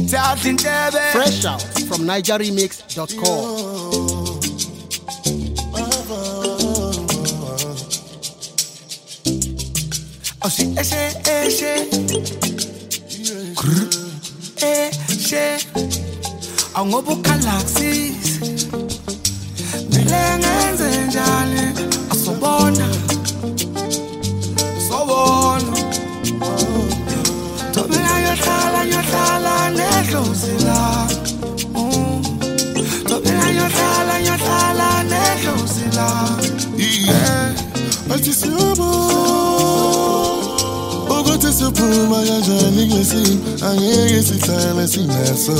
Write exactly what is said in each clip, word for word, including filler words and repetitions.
Fresh out from niger remix dot com. Oh, she, eh, she, eh, she, eh, she. I'm going to galaxies. Milengenze njani, asobona, sobona. Tobela yohlala, yohlala, nedlozila. Tobela yohlala, yohlala, nedlozila. Yeah, athi siyobo. Ukuthi siphuma kanjani ngesimo angeke sihlale sinaso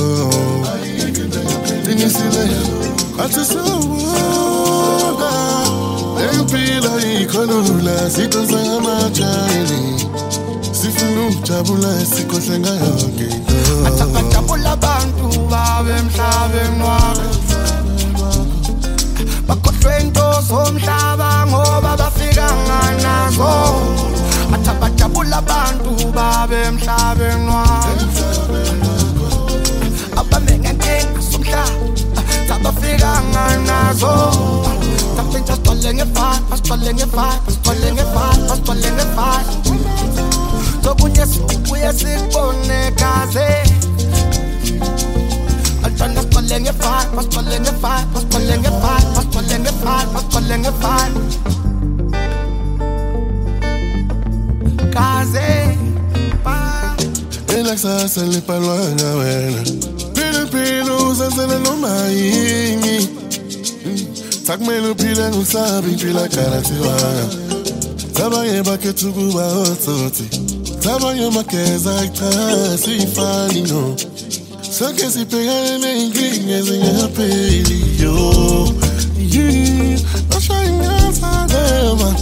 Inisile athi siwona empilo ikhonula sidonsa amajayini sifuna ukujabula sikhohle ngayonke into Atakajabula abantu babe emhlabeni wakhe bakhohlwe into somhlaba ngoba bafika nganazo Atabajabula abantu babe emhlabeni wakhe abamengentenga somhlaba tabafika nganazo tapinta sitole ngefa sitole ngefa sitole ngefa sitole ngefa sokunye sokuye sikubone kaze Altana sitole ngefa sitole ngefa sitole ngefa sitole ngefa sitole ngefa Kaze pa Ela kusasa lipalwanga wena Pilo pilo uzazela noma yini Takumele uphile ngusabi phila karatiwanga Tabanye bakhethu kuba otsotsi Tabanye makeza ichasi ifani no Sonke sibhekane ney'nkinga ezingapheli yo Yeah, ashayingathadema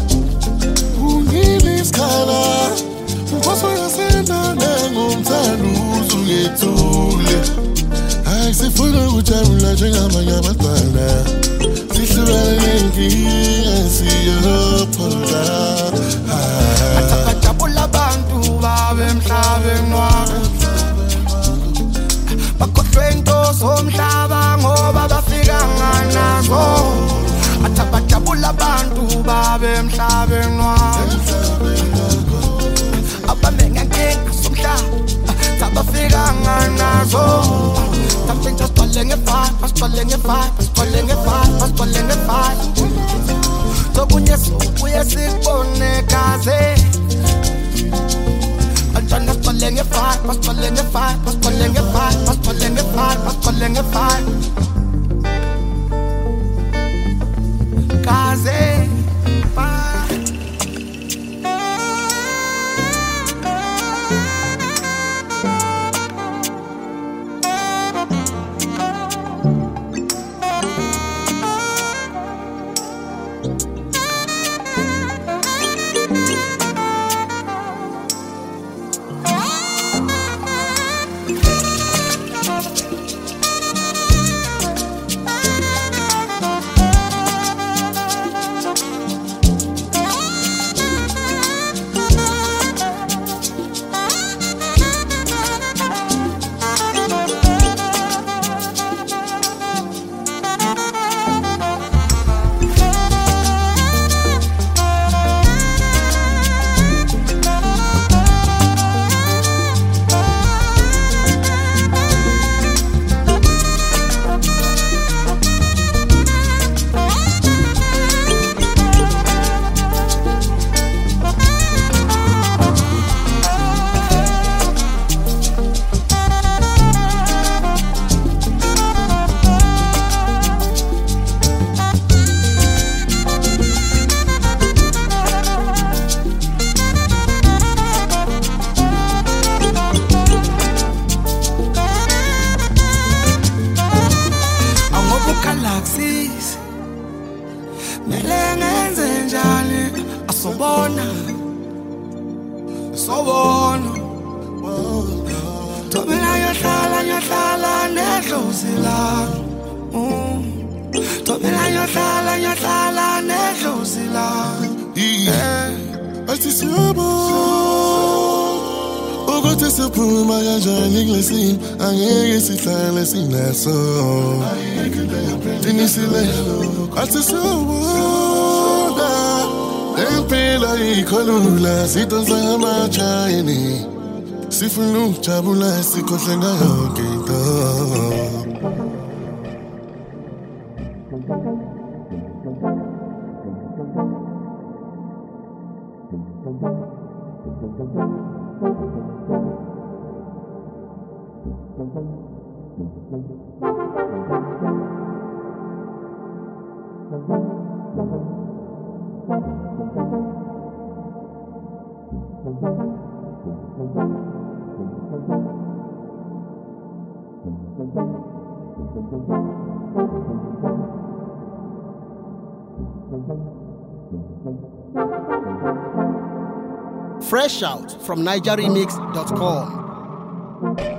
Iskala, mposo yasenda nengumthando uzungethule Hayi sifuna ukujabula njengamanye abantwana Sihlukane ngenkinga siyophola Atabajabula abantu babe emhlabeni wakhe bakhohlwe into somhlaba ngoba bafika nganazo Atabajabula abantu babe emhlabeni wakhe abamengentenga somhlaba tabafika nganazo tapinta sitole ngefa sitole ngefa sitole ngefa sitole ngefa sokunye sokuye sikubone kaze Altana sitole ngefa sitole ngefa sitole ngefa sitole ngefa sitole ngefa Kaze pa Sobona, sobona Tobela yohlala, yohlala, nedlozila Tobela yohlala, yohlala, nedlozila Yeah, athi siyobo Kote se pou magajan iglesim, anye si tan lesin la so. Tini si le, ate se woda. Tempe la ikolula, si ton sa macha ini. Si funu chabula, si kotlenga yo kito. Fresh out from Niger Remix dot com.